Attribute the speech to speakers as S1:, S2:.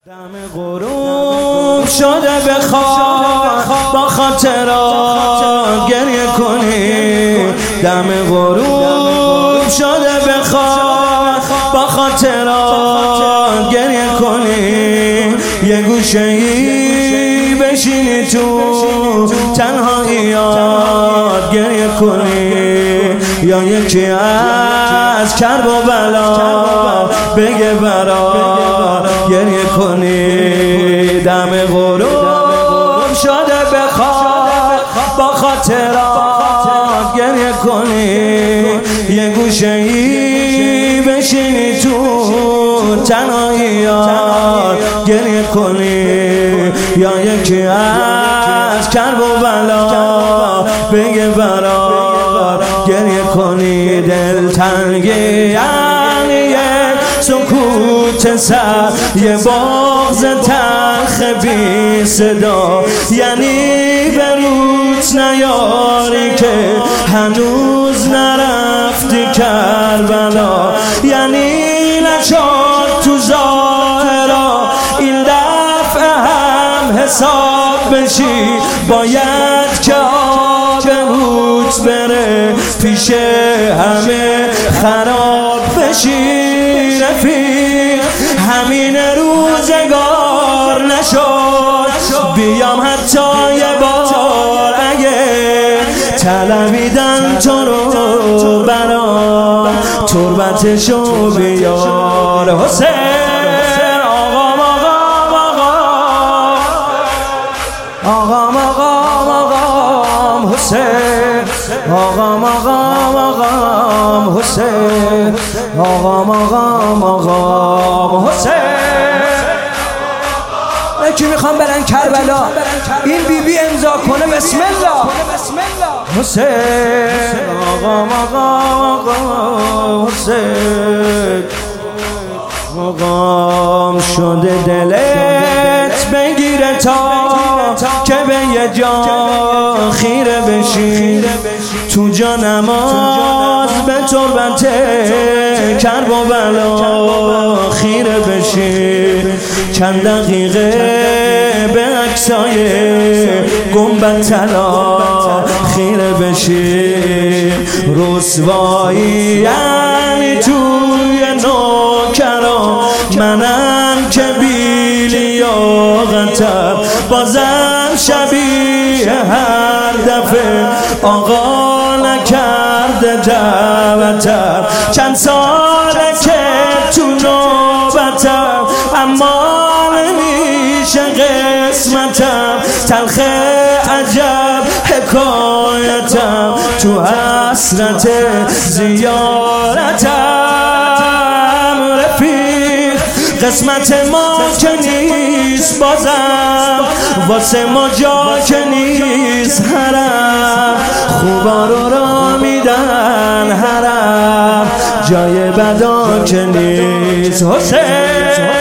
S1: دم غروب شده بخواه با خاطرات گریه کنی. دم غروب شده بخواه با خاطرات گریه کنی. یه گوشه ای بشینی تو تنهاییات گریه کنی، یا یکی از کرب و بلا بگه برات گریه کنی. دم غروب شده بخواه با خاطرات گریه کنی. یه گوشه ای بشینی تو تنهاییات گریه کنی، یا یکی از کرب و بلا بگه برات گریه کنی. دلتنگی یعنی سکوت سر، یه بغض تلخ بی صدا، یعنی به روت نیاری که هنوز نرفتی کربلا، یعنی نشد تو ظاهرا این دفعه هم حساب بشی. باید که آب روت بره پیش همه خراب بشی. رفیق همین روزگار نشد بیام حتی یه بار، اگه طلبیدن تو رو برام تربتشو بیار. حسین آقام آقام آقام آقام آقام حسین آقام آقام آقام حسین آقام آقام آقام حسین. یکی میخوام برن کربلا این بی امضا کنه بسم الله حسین آقام آقام حسین. آقام شده دلت بگیره تا که به یه جا خیره بشی، تو جا نماز به تربت کرب و بلا خیره بشی. چند دقیقه به عکسای گنبد طلا خیره بشی. رسوایی یعنی توی نوکران منم که بی لیاقتم، بازم شبیه هر دفعه آقا نکرده دعوتم. چند ساله که تو نوبتم اما نمیشه قسمتم، تلخ عجب حکایتم تو حسرت زیارتم. رفیق قسمت ما که نیست بازم، واسه ما جا که نیست حرم، خوبا رو را میدن حرم، جای بدا که نیست. حسین